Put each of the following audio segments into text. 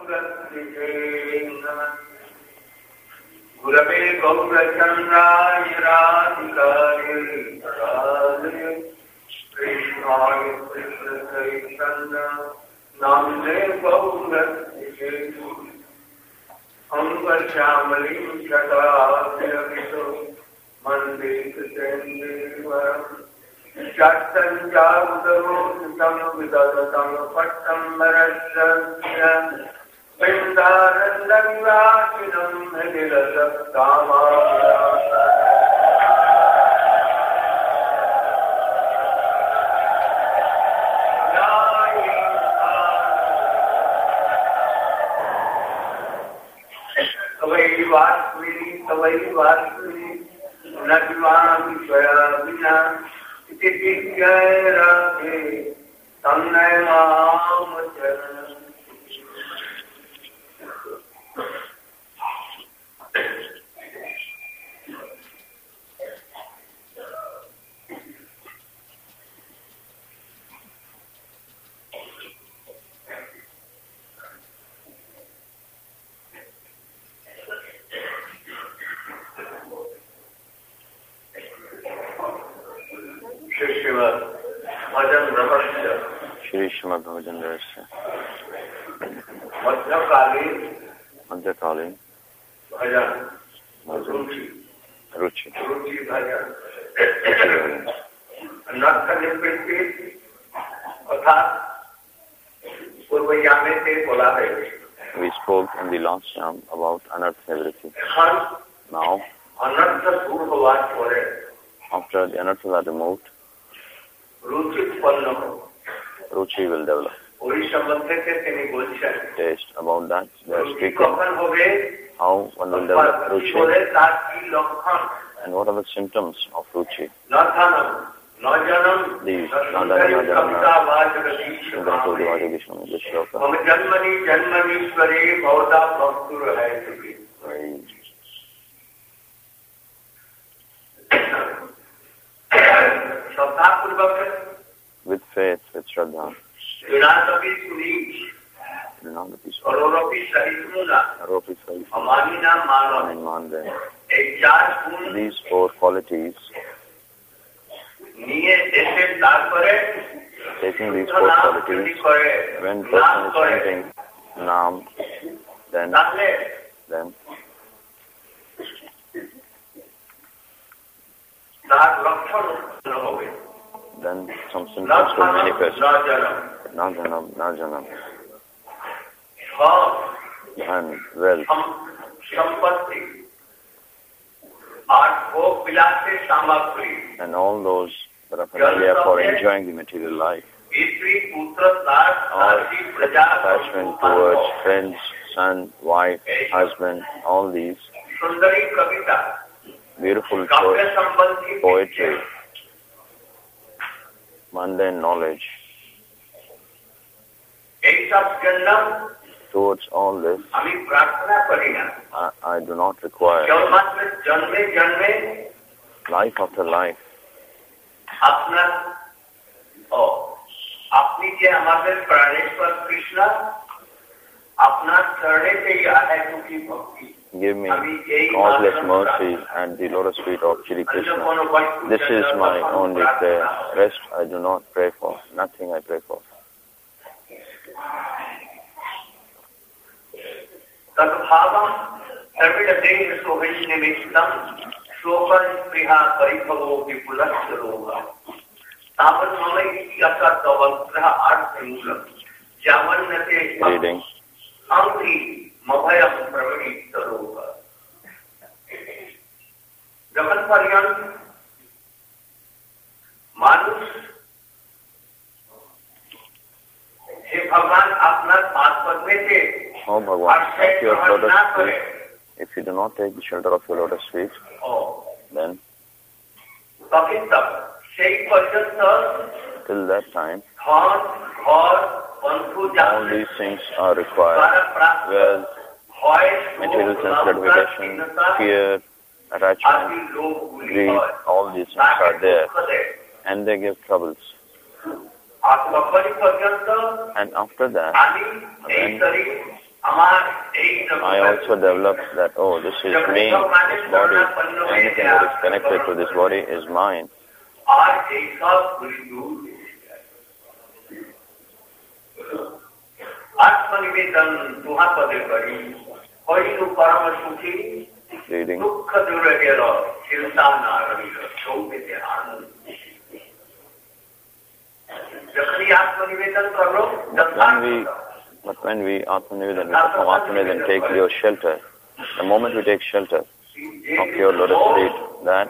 गौरनिधे नमः गुरवे गौरचन्द्राय राधिकाय राधे कृष्णाय कृष्णचैतन्य नाम्ने गौरनिधे अङ्गश्यामलिं शताब्दयमितो वन्दे कृष्णदेवम् चट्टञ्चारुतरोचितं विदधतं पट्टम्बरस्य वृन्दारण्यविलासिनं हृदिरसत्कामाभिलाषम् तवै वास्मि न जीवामि त्वया विना इति विज्ञाय राधे तन्नय मां चरणम्। श्री श्रीमद् भजन रहस्य मध्यकालीन भजन रुचि भजन नृत्य अर्थात पूर्वयाम से बोला है। We spoke in the last jam about anartha nivritti. Now, anartha durva chore. After the anarthas are removed, ruchi will develop. Taste about that. They are speaking how one will develop ruchi and what are the symptoms of ruchi. These with faith, with Shraddha. Do not be these four qualities, taking these four qualities, when person is chanting Naam, then some symptoms will manifest. Najanam. And wealth. And all those that are familiar for enjoying the material life. Or attachment towards friends, son, wife, husband, all these. Beautiful poetry, mundane knowledge. Towards all this, I do not require. Life after life. Give me causeless mercy and the lotus feet of Shri Krishna. This is my only prayer. Rest I do not pray for. Nothing I pray for. Reading. Jagan पर्यंत मानुष हे भगवान अपना पास पदमे थे। Oh Bhagwan, take your lotus feet. If you do not take the shelter of your lotus feet, then till that time, all these things are required. Wealth, material sense gratification, fear, attachment, greed, all these things are there, and they give troubles. And after that, when I also developed that, oh, this is me, this body, anything that is connected to this body is mine. Reading. But when we Atmanivedan take your shelter, the moment we take shelter of your lotus feet, that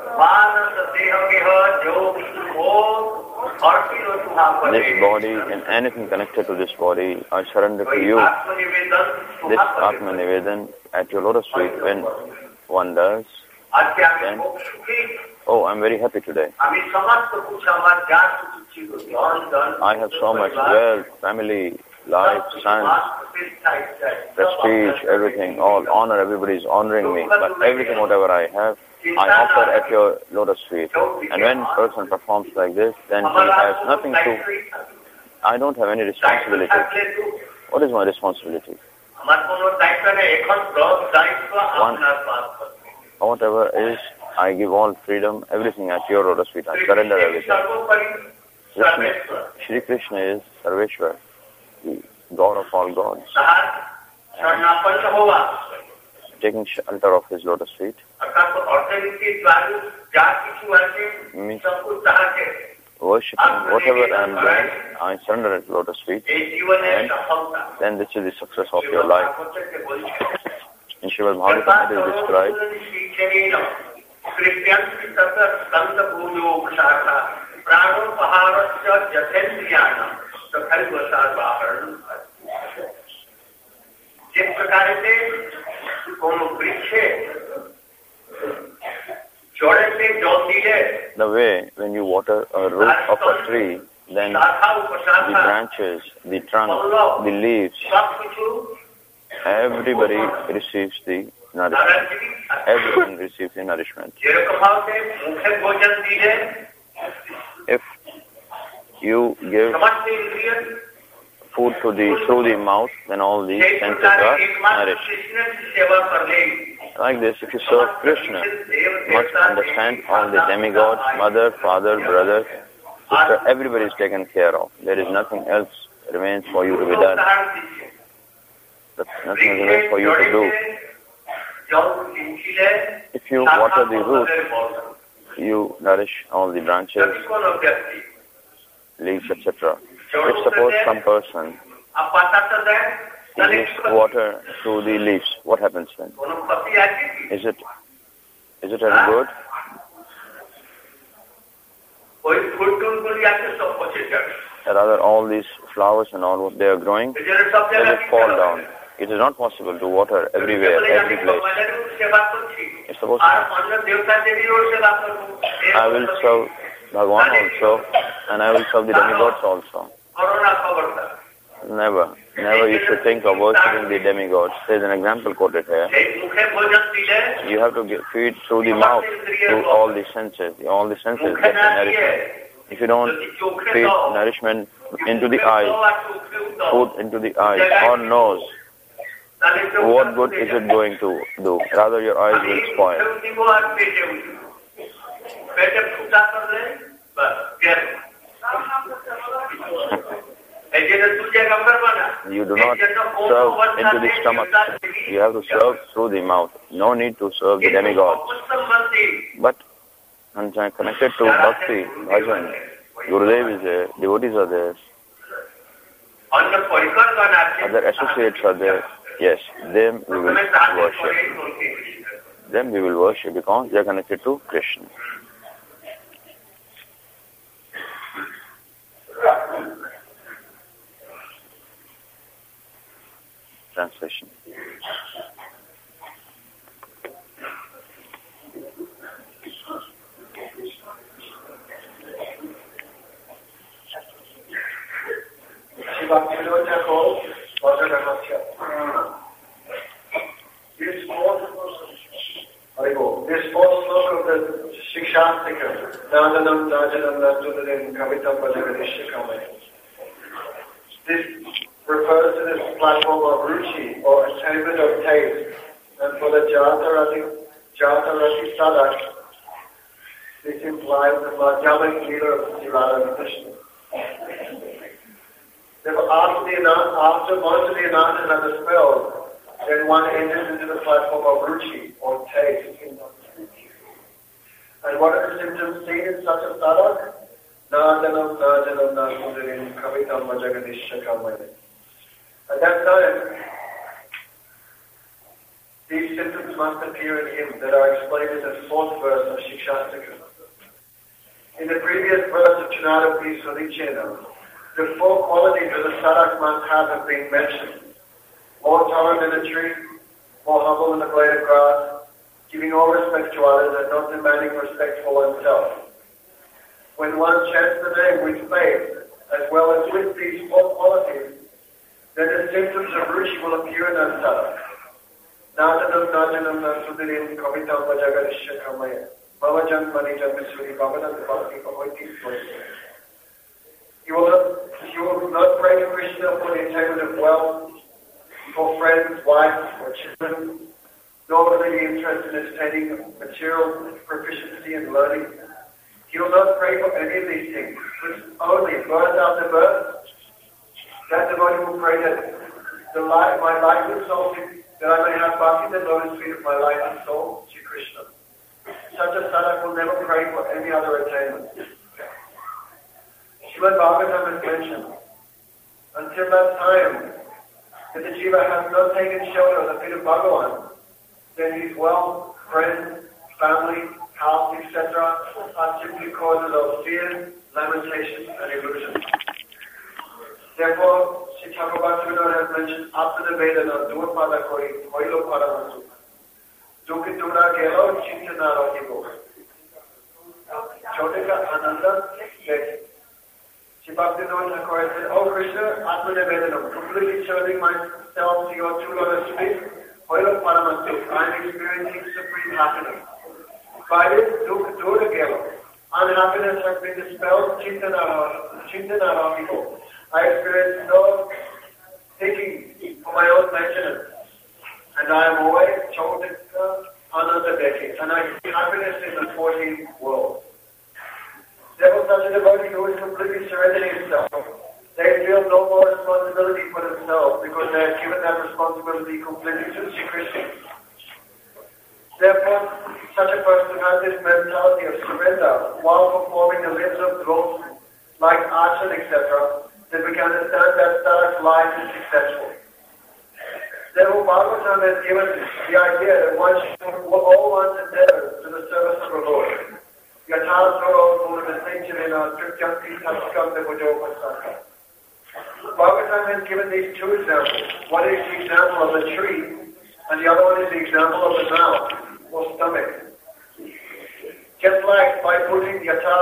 this body and anything connected to this body, I surrender to you. This Atmanivedan at your lotus feet, when one does, then, oh, I'm very happy today. I have so much wealth, family, life, sons, prestige, everything, all honor, everybody is honoring me. But everything, whatever I have, I offer at your lotus feet. And when a person performs like this, then he has nothing to, I don't have any responsibility. What is my responsibility? Whatever is, I give all freedom, everything at your lotus feet. I surrender everything. Shri Krishna is Sarveshwar, the God of all gods. Taking shelter of his lotus feet means worshipping whatever I am doing, I surrender at lotus feet, and then this is the success of your life. In Srimad Bhagavatam it is described, the way when you water a root of a tree, then the branches, the trunk, the leaves, everybody receives the nourishment. Everyone receives the nourishment. If you give food through the mouth, then all the senses are nourished. Like this, if you serve Krishna, you must understand all the demigods, mother, father, brother, sister, everybody is taken care of. There is nothing else remains for you to be done. Nothing remains for you to do. If you water the root, you nourish all the branches, leaves, etc. If suppose some person gives water to the leaves, what happens then? Is it any good? Rather, all these flowers and all what they are growing, they will fall down. It is not possible to water everywhere, every place. If suppose I will serve Bhagwan also, and I will serve the demigods also. Never you should think of worshipping the demigods. There is an example quoted here. You have to feed through the mouth, through all the senses. All the senses get the nourishment. If you don't feed nourishment into the eyes, food into the eyes or nose, what good is it going to do? Rather your eyes will spoil. You do not serve into the stomach. You have to serve through the mouth. No need to serve the demigods. But connected to bhakti, bhajan, Gurudev is there, devotees are there, other associates are there. Yes, them we will worship. Them we will worship because they are connected to Krishna. Translation. This fourth sloka of the Shikshastika, Nadanam Najanam Najanam Kavitam Bhajagadishyakamaya. This refers to this platform of ruchi or attainment of taste, and for the Jatarati Sadak, this implies the Madhyamik leader of Sri Radha Krishna. After most of the anantas are dispelled, then one enters into the platform of ruchi or taste. And what are the symptoms seen in such a sadhak? Nadanam, nasundarim, kavitam, majagadisha kamaya. At that time, these symptoms must appear in him that are explained in the 4th verse of Shikshastika. In the previous verse of Chanadapi Sulichena, the 4 qualities of the sadhak must have been mentioned. More tolerant than a tree, more humble than a blade of grass, giving all respect to others and not demanding respect for oneself. When one chants the name with faith, as well as with these 4 qualities, then the symptoms of ruchi will appear in that sadhak. Nadanam, nadanam, nasudirim, kavitam, vajagadisha kamaya. Bhavajan, manijam, misuri, bhavanam, bhakti, bhavaiti, svayam. You will not pray to Krishna for the attainment of wealth, for friends, wives, or children, nor will he be interested in attaining material proficiency and learning. He will not pray for any of these things, but only birth after birth. That devotee will pray that my life and soul, that I may have bhakti in the lotus feet of my life and soul, Sri Krishna. Such a sadhak will never pray for any other attainment. Srimad Bhagavatam has mentioned, until that time, if the jiva has not taken shelter of the feet of Bhagavan, then his wealth, friends, family, house, etc. are simply causes of fear, lamentation, and illusion. Therefore, Sri Thakur Bhaktivinoda has mentioned, Apna Vedana, Durpada Kori, Hoilo Paramasu, Dukhi Dura Gelo, Chintana Rahibo. Chodika Ananda, Dekhi. Sri Bhaktivinoda Thakur said, Oh Krishna, Atma Vedana, completely serving myself to your 2 lotus feet, Hoilo Paramasu, I am experiencing supreme happiness. By this, Dukha Dura Gelo, unhappiness has been dispelled, Chintana Rahibo. I experience no thinking for my own maintenance, and I am always Chodika Ananda Dekhi, and I see happiness in the 14th world. Therefore, such a devotee who is completely surrendering himself, they feel no more responsibility for themselves because they have given that responsibility completely to Sri Krishna. Therefore, such a person who has this mentality of surrender while performing the limbs of devotion, like archer, etc., then we can understand that sadhak's life is successful. Therefore, Bhagavatam has given the idea that one should put all one's endeavors to the service of the Lord. Bhagavatam has given these 2 examples. One is the example of the tree, and the other one is the example of the mouth, or stomach. Just like by putting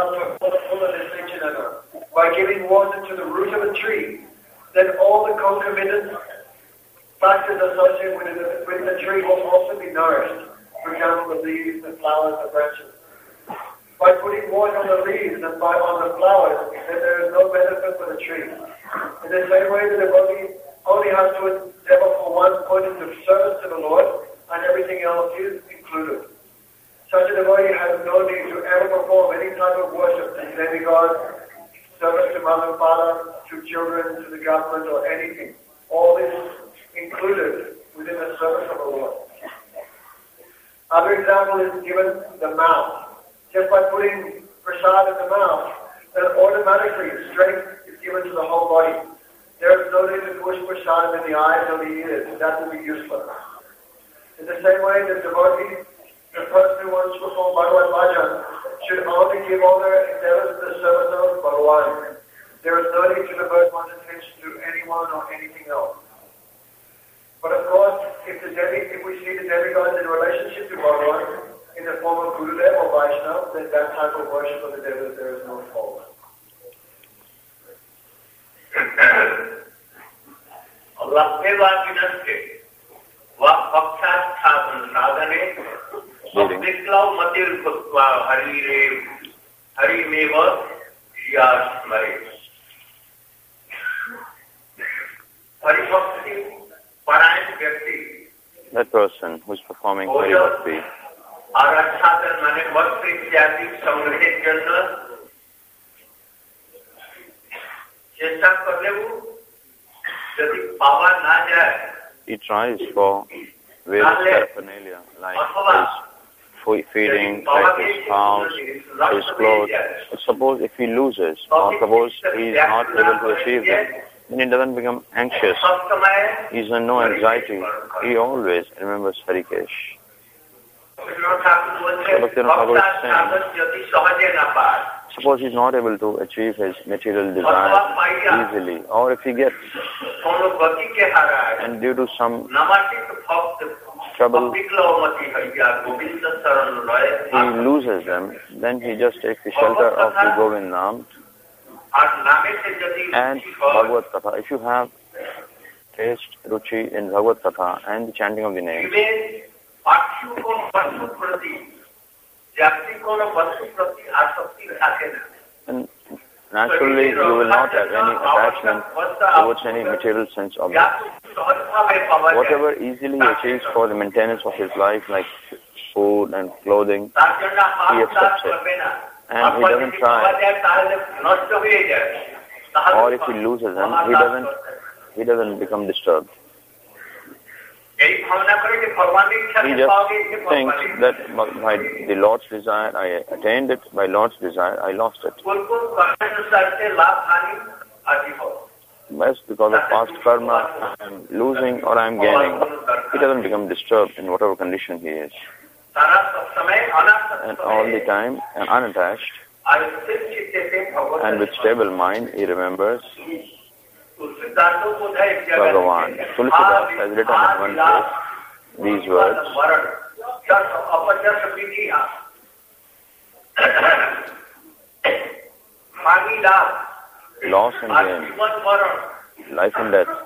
by giving water to the root of a tree, then all the concomitant factors associated with the tree will also be nourished. For example, the leaves, the flowers, the branches. By putting water on the leaves and on the flowers, then there is no benefit for the tree. In the same way, the devotee only has to endeavor for one point of service to the Lord, and everything else is included. Such a devotee has no need to ever perform any type of worship to demigod, service to mother and father, to children, to the government, or anything. All is included within the service of the Lord. Other example is given the mouth. Just by putting prasad in the mouth, then automatically strength is given to the whole body. There is no need to push prasad in the eyes or the ears. That will be useless. In the same way, the devotee, the person who wants to perform Bhagavad Bhajan, should only give all their endeavors to the service of Bhagavan. There is no need to divert one's attention to anyone or anything else. But of course, if we see the demigods in relationship to Bhagavan, in the form of Gurudev or Vaishnava, then that type of worship of the devil, there is no fault. Haribhakti that person who is performing very bhakti, और आच्छादन माने वस्त्र इत्यादि संग्रहित जन्म चेष्टा कर ले वो यदि पावा ना जाए, he tries for various paraphernalia like his feeding, like his house, his clothes. Suppose if he loses, or suppose he is not able to achieve them, then he doesn't become anxious. He is in no anxiety. He always remembers Harikesh. Suppose he is not able to achieve his material desire easily, or if he gets, and due to some trouble, he loses them, then he just takes the shelter of the Govind Naam and Bhagavad Katha. If you have taste, ruchi in Bhagavad Katha and the chanting of the names, and naturally you will not have any attachment towards any material sense object. Whatever easily he achieves for the maintenance of his life, like food and clothing, he accepts it. And he doesn't try. Or if he loses them, he doesn't become disturbed. He just thinks that by the Lord's desire I attained it, by Lord's desire I lost it. Yes, because of past karma, I am losing or I am gaining. He doesn't become disturbed in whatever condition he is. And all the time, unattached, and with stable mind, he remembers Bhagavan. Tulsidas has written in one place these words, loss and gain, life and death,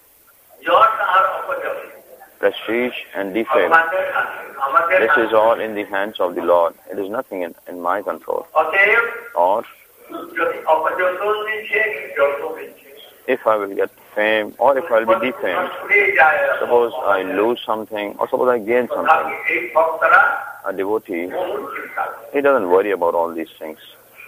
prestige and defame. This is all in the hands of the Lord. It is nothing in my control. Or if I will get fame, or if I will be defamed, suppose I lose something, or suppose I gain something, a devotee, he doesn't worry about all these things.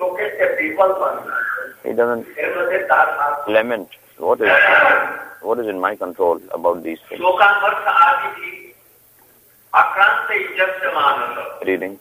He doesn't lament what is in my control about these things. Reading.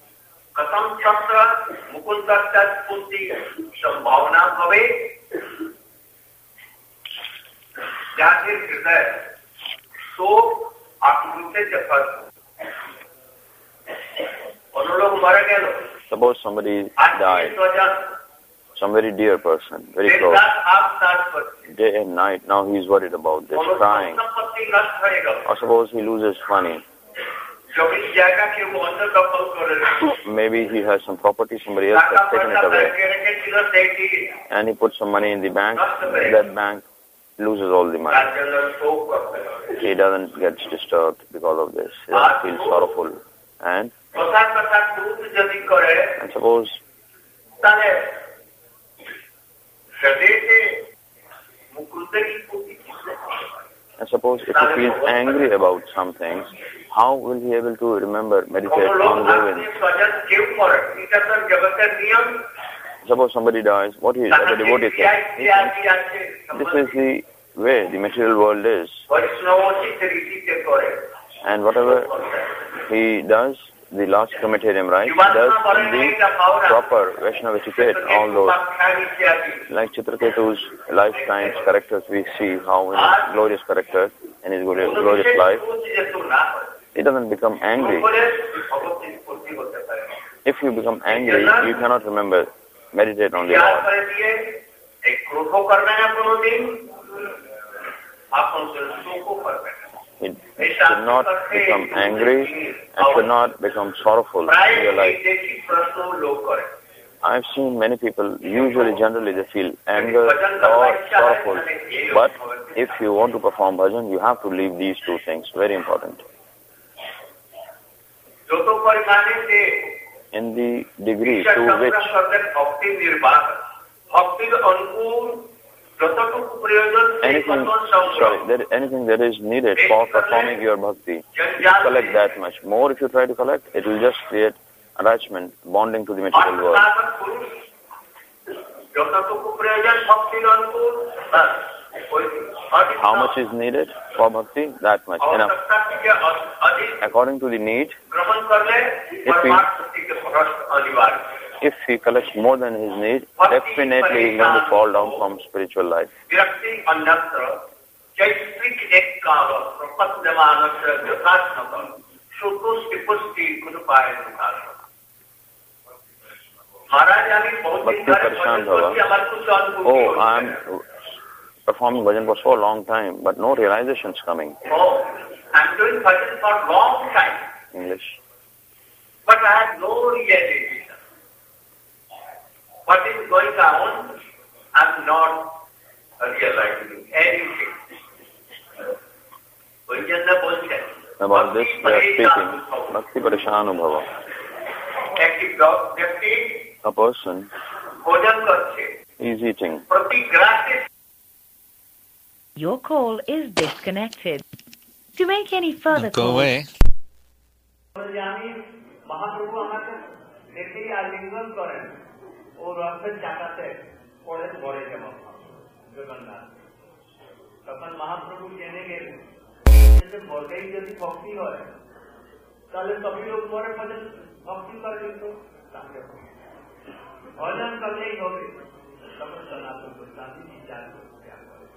Suppose somebody died, some very dear person, very close, day and night, now he is worried about this, crying. Or suppose he loses money. Maybe he has some property, somebody else has taken it away. And he puts some money in the bank, that bank loses all the money. He doesn't get disturbed because of this. He doesn't feel sorrowful. And suppose if he feels angry about some things, how will he be able to remember, meditate on Govind? Suppose somebody dies, what is the devotee thinks? This is the way the material world is. And whatever he does, the Lord's committed him right, he does in the proper Vaishnava etiquette, all those. Like Chitraketu's lifetime's characters, we see how in his glorious character, in his glorious life, he doesn't become angry. If you become angry, you cannot remember, meditate on the Lord. It should not become angry and should not become sorrowful in your life. I've seen many people, generally they feel anger or sorrowful. But if you want to perform bhajan, you have to leave these two things, very important. In the degree to which anything that is needed for performing your bhakti, collect that much. More if you try to collect, it will just create attachment, bonding to the material world. How much is needed for bhakti? That much, enough. According to the need, if he collects more than his need, definitely he is going to fall down from spiritual life. Bhakti Parishan Bhava. Oh, I am performing bhajan for so long time, but no realization is coming. Oh, I am doing bhajan for long time. English. But I have no realization. What is going on, I am not realizing anything. About this we are speaking, Bhakti Parishan Bhava. A person is eating. Your call is disconnected. To make any further Go away. Mahaprabhu আমাকে দেখেই আলিঙ্গন করেন ও রথের চাকাতে পড়ে পড়ে যেমন জগন্নাথ তখন মহাপ্রভু জেনে গেলেন যে বলেই যদি ভক্তি হয় তাহলে সবই লোক মরে ভজন ভক্তি করে কিন্তু ভজন করলেই হবে তখন সনাতন গোস্বামী বিচার করতে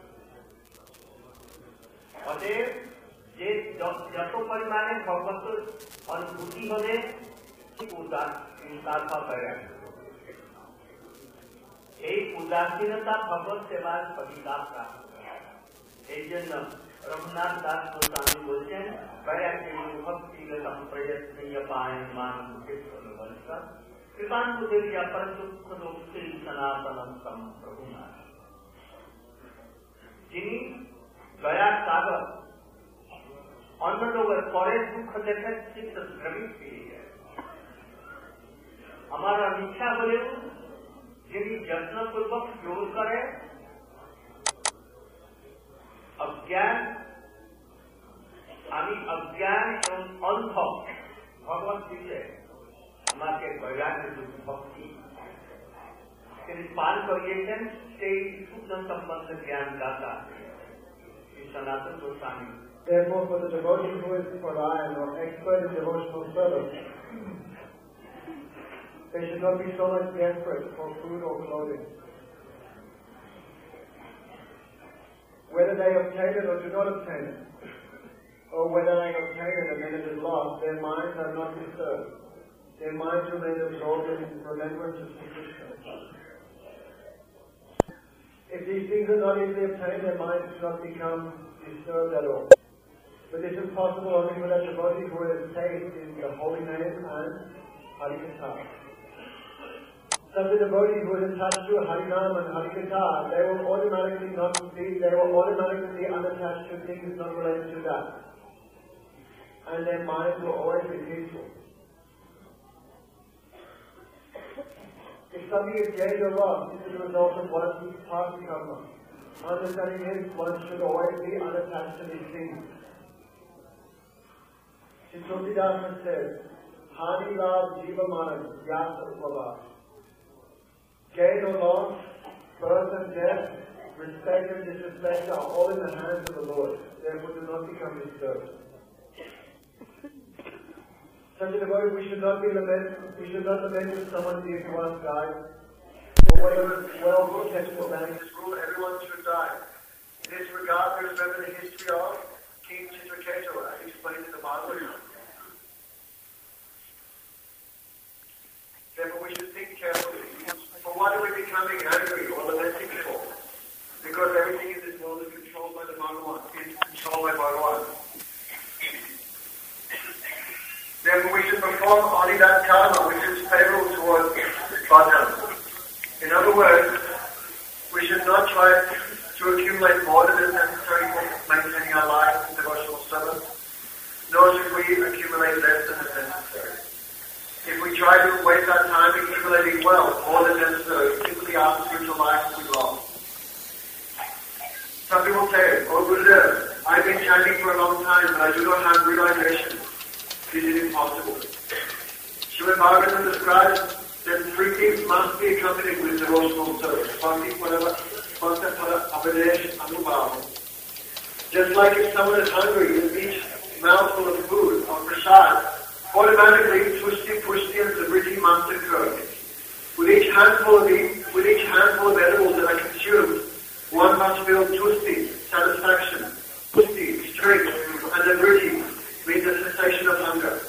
অতএব যে যত পরিমাণে ভগবত অনুভূতি হবে তার ফল পাবে এই উদাসীনতা ভগবত সেবার প্রতিকার প্রাপ্ত এই জন্য রঘুনাথ দাস গোস্বামী বলছেন ভক্তি কৃপানুদেবিয়া পরসুখ লোকশ্রী সনাতনম তম প্রভুনাথ যিনি দয়ার সাগর অন্য লোকের পরের দুঃখ দেখে চিত্ত দ্রবিত হয়ে যায় আমার ইচ্ছা হলেও যিনি যত্নপূর্বক যোগ করে অজ্ঞান আমি অজ্ঞান এবং অন্ধ ভগবত বিষয়ে আমাকে বৈরাগ্য ভক্তি তিনি পান করিয়েছেন সেই শুদ্ধ সম্বন্ধ জ্ঞান দাতা সনাতন Goswami Therefore, for the devotee who is Parayan or expert in devotional service, they should not be so much desperate for food or clothing. Whether they obtain it or do not obtain it, or whether they obtain it and then it is lost, their minds are not disturbed. Their minds remain absorbed in remembrance of Krishna. If these things are not easily obtained, their minds do not become disturbed at all. But this is possible only for that devotee who has faith in the holy name and Harikatha. Such a devotee who is attached to Harinam and Harikatha, they will automatically be unattached to things not related to that. And their minds will always be peaceful. If something is gained or lost, this is a result of one's past karma. Understanding this, one should always be unattached to these things. Tulsidasa says, Hani Lav Jiva Manan Yasa Upava. Gain or loss, birth and death, respect and disrespect are all in the hands of the Lord. Therefore do not become disturbed. Such a devotee, we should not lament if someone near to us dies. Or whether it's well or textbook banning this rule, everyone should die. In this regard, there is remember the history of King Chitraketu, as explained in the Bhagavatam. Therefore, we should think carefully. For what are we becoming angry or lamenting for? Because everything in this world is controlled by the Bhagavan. It's controlled by Bhagavan. Therefore, we should perform only that karma which is favorable towards bhajan. In other words, we should not try to accumulate more than is necessary for maintaining our lives in devotional service, nor should we accumulate less than is necessary. If we try to waste our time accumulating wealth more than necessary, simply our spiritual life will be lost. and I do not have realization, it is impossible. Srimad Bhagavatam describes that three things must be accompanied with devotional service. Bhakti, whatever, bhakta, pada, abadesh, anubhava. Just like if someone is hungry, and each mouthful of food or prasad, automatically tushti, pushti, and savriti must occur. With each handful of edibles that are consumed, one must feel tushti, satisfaction, pushti, strength, and savriti means a cessation of hunger.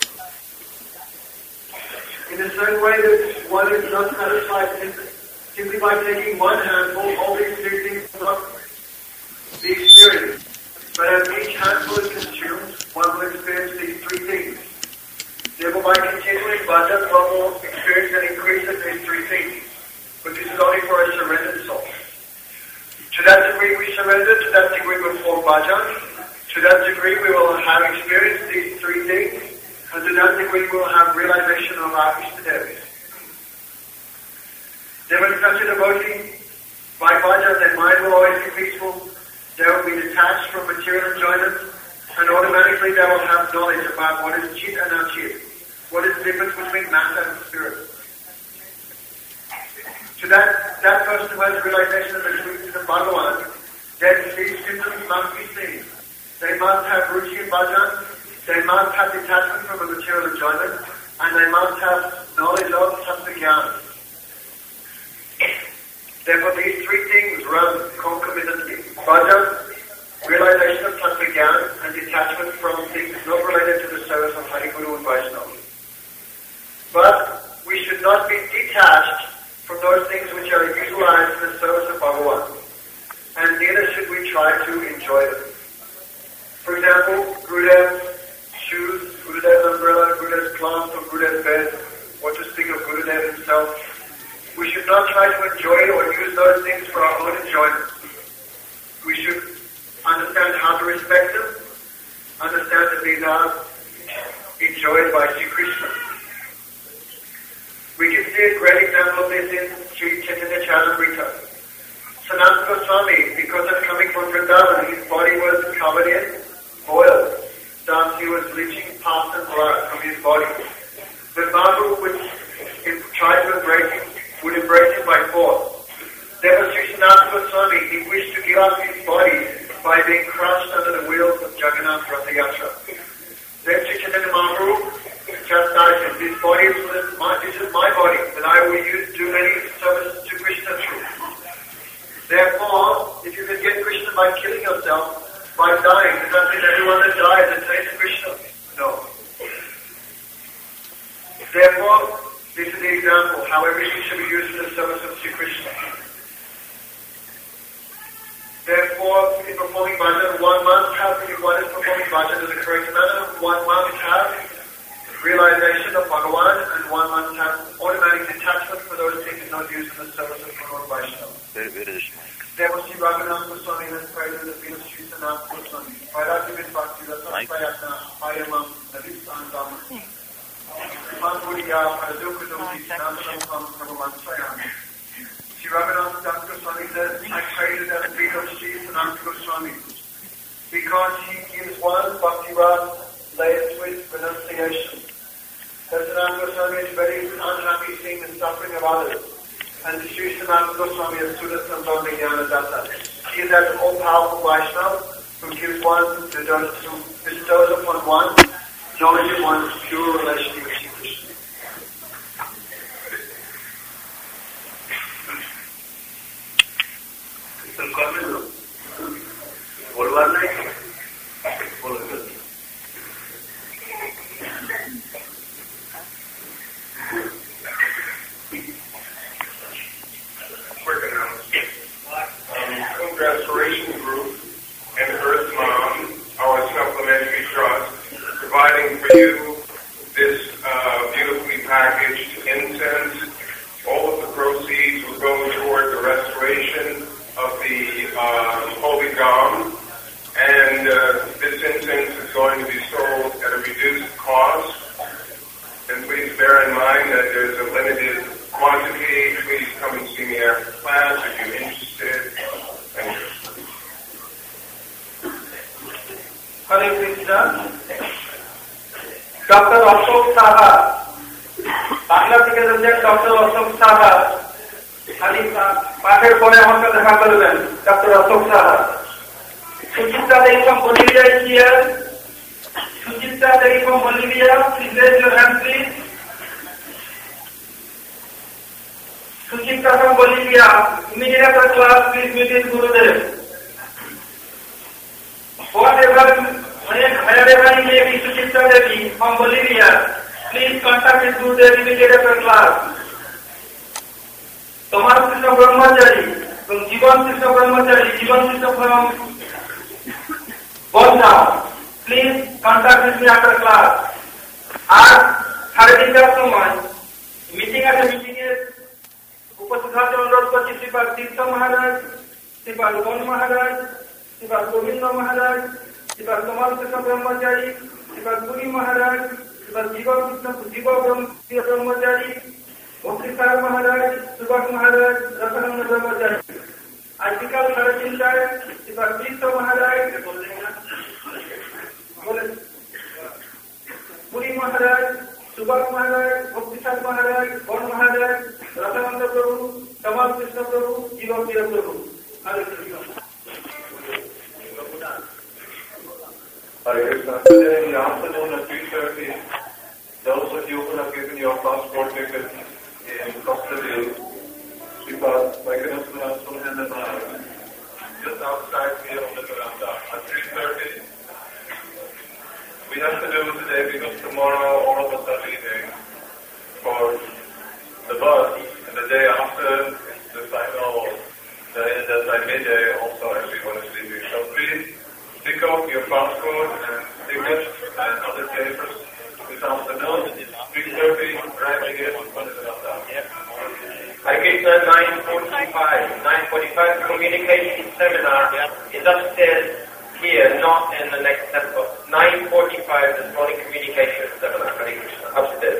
In the same way that one is not satisfied simply by taking one handful, all these three things will not be experienced. But as each handful is consumed, one will experience these three things. Therefore, by continuing bhajan, one will experience and increase of these three things. But this is only for a surrendered soul. To that degree we surrender, to that degree we perform bhajan, to that degree we will have experienced these three things, and to that degree we will have realization of our Ishtadevis. Then when such a devotee, by bhajan, their mind will always be peaceful, they will be detached from material enjoyment, and automatically they will have knowledge about what is chit and achit, what is the difference between matter and spirit. To that person who has realization of the truth of Bhagavan, then these symptoms must be seen. They must have ruchi in bhajan, they must have detachment from a material enjoyment, and they must have knowledge of tattva-jnana. Therefore, these three things run concomitantly. Bhajan, realization of tattva-jnana, and detachment from things not related to the service of Hari Guru and Vaishnava. But we should not be detached from those things which are utilized in the service of Bhagavan, and neither should we try to enjoy them. For example, Gurudev's shoes, Gurudev's umbrella, Gurudev's cloth, or Gurudev's bed, what to speak of Gurudev himself. We should not try to enjoy or use those things for our own enjoyment. We should understand how to respect them, understand that these are enjoyed by Sri Krishna. We can see a great example of this in Sri Chaitanya Charitamrita. Sanatana Goswami, because of coming from Vrindavan, his body was covered in oil. Thus he was leaching pus and blood from his body. But Mahaprabhu would try to embrace him, would embrace him by force. Therefore Sri Sanatana Goswami, he wished to give up his body by being crushed under the wheels of Jagannath Ratha Yatra. Then Sri Chaitanya Mahaprabhu chastised him. This body is my body, that I will do many services to Krishna through. Therefore, if you can get Krishna by killing yourself, by dying, does that mean everyone that dies attains Krishna? No. Therefore, this is the example, how everything should be used for the service of Sri Krishna. Therefore, in performing bhajan, one must have, if one is performing bhajan in the correct manner, one must have realization of Bhagavan, and one must have automatic detachment for those things not used in the service of Guru and Vaishnava. Therefore, Sri Raghunath Goswami has prayed in the feet of Sri Sanatana Goswami. Vairagya Bhakti Rasa Prayatna Ayamam Navisandam Imam Puriya Paradukadoti Sanatana Bhagavan Swayami. Sri Raghunath Das Goswami says, I prayed at the feet of Sri Sanatana Goswami because he gives one bhakti rasa laced with renunciation. Sanatana Goswami is very unhappy seeing the suffering of others. And Sri Sanatana Goswami is Sudha Sambandha Jnana Datta. He is that all-powerful Vaishnava who gives one, who bestows upon one knowledge of one's pure relation with Sri Krishna. Restoration Group and Earth Mom, our supplementary trust, providing for you this beautifully packaged incense. All of the proceeds will go toward the restoration of the Holy Gom, and this incense is going to be sold at a reduced cost. And please bear in mind that there's a limited quantity. Please come and see me after class if you're interested. Thank you. Hare Krishna. Dr. Ashok Saha, Bangla থেকে doctor Ashok Saha খালি পাঠের পরে আমাকে দেখা করবেন doctor Ashok Saha Suchitra Devi from Bolivia is here. Suchitra Devi from Bolivia, please raise your hand please. Suchitra from Bolivia, immediate after class please meet his Gurudev. Wherever you may be, Suchitra Devi from Bolivia, please contact his Gurudev immediately after class. Tomar Krishna Brahmachari, from Jivan Krishna Brahmachari, Jivan Krishna from Bondao, please contact with me after class. Aaj 3:30 সময় meeting আছে, মিটিংয়ে উপস্থিত হওয়ার অনুরোধ করছি শ্রীপাদ তীর্থ মহারাজ, শ্রীপাদ গণ মহারাজ, শ্রীপাদ গোবিন্দ মহারাজ, শ্রীপাদ কমল কৃষ্ণ ব্রহ্মচারী, শ্রীপাদ পুরী মহারাজ, শ্রীপাদ জীব ব্রহ্মচারী, ভক্তিসার মহারাজ, সুভাষ মহারাজ, রসানন্দ ব্রহ্মচারী। আজ বিকাল 3:30টায় শ্রীপাদ তীর্থ মহারাজ, পুরী মহারাজ, সুভাষ মহারাজ, ভক্তিসার মহারাজ, গণ মহারাজ, রসানন্দ প্রভু, কমল কৃষ্ণ প্রভু, জীবপ্রিয় প্রভু। হরে Krishna. Hare Krishna. Today in the afternoon at 3:30, those of you who have given your passport tickets in custody, Sripad Vaikunatha Sulhandana, just outside here on the veranda at 3:30. We have to do today because tomorrow all of us are leaving for the bus, and the day after is the final day, the midday also everyone is leaving. So please pick up your passport and tickets and other papers this afternoon, 3:30, right here in front of the veranda. Hare Krishna, 9:45 communication seminar is upstairs here, not in the next temple. 9:45 this morning communication seminar. Hare Krishna, upstairs.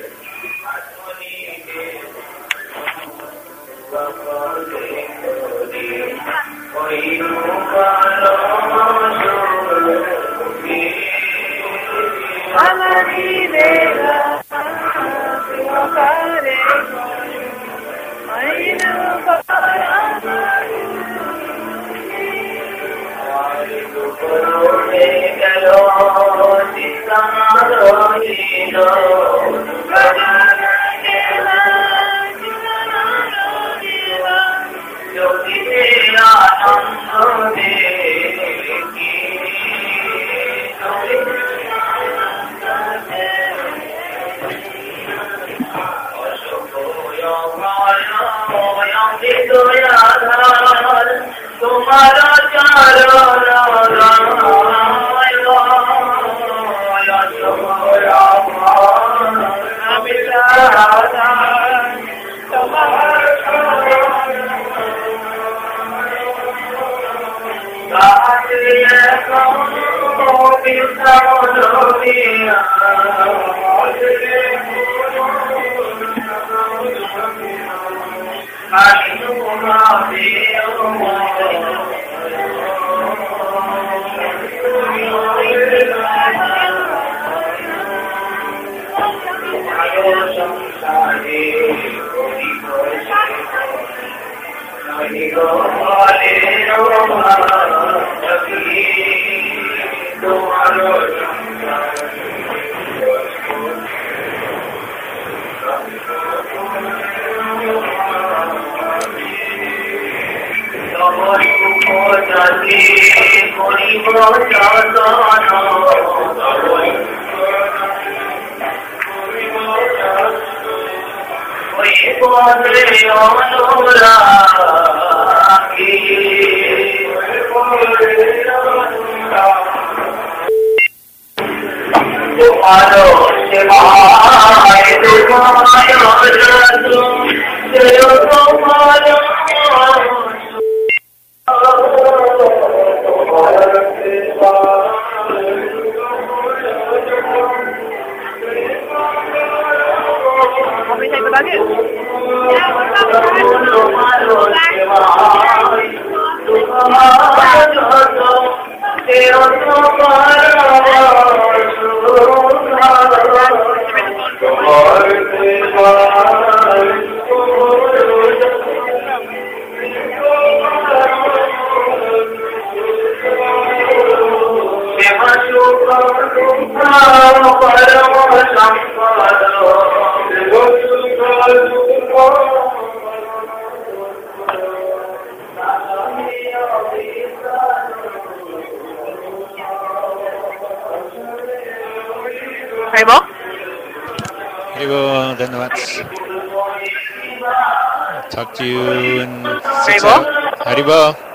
Te हरिबो हरिबो धन्यवाद talk to you in 6 Haribo. hours. Haribo